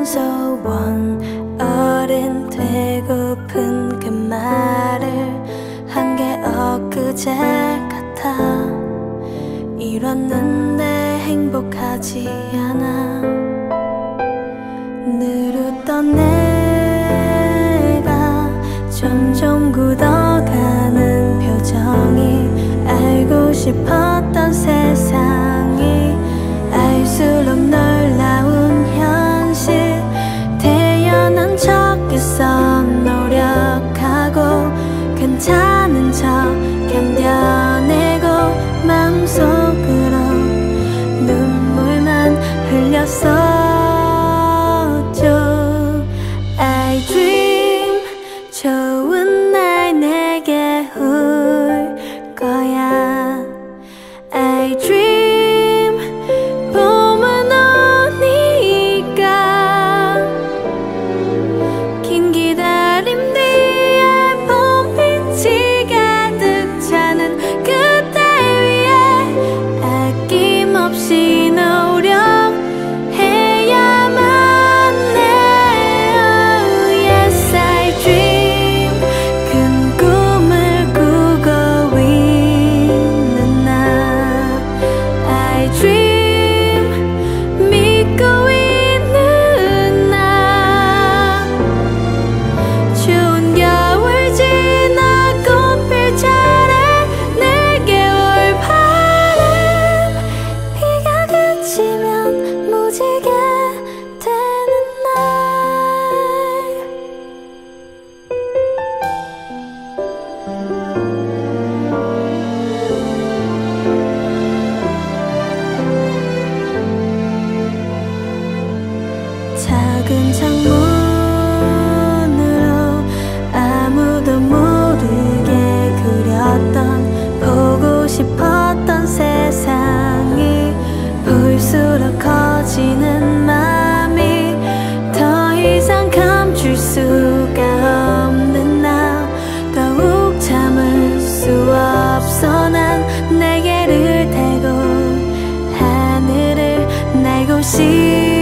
소원 어른 되고픈 그 말을 한 게 엊그제 같아. 이뤘는데 행복하지 않아. 늘 웃던 내가 점점 굳어가는 표정이 알고 싶었던 세상이 알수록 놀라운 현실. 태연한 척해서 노력하고 괜찮은 척 견뎌내고 마음속으로 눈물만 흘렸었죠. I dream 좋은 날 내게 올 거야. I dream 봄은 오니까 긴 기다림 뒤에 봄빛이 가득 차는 그대 위에 아낌없이 노력해야만 해. Oh yes I dream 큰 꿈을 꾸고 있는 나. I dream 믿고 있는 나. 추운 겨울 지나 꽃필 차례 내게 올 바람. 비가 그치면 무지개 되는 날. 작은 창문으로 아무도 모르게 그렸던 보고 싶었던 세상이 볼수록 커지는 맘이 더 이상 감출 수가 없는 나. 더욱 참을 수 없어 난 내게를 대고 하늘을 날고 싶어.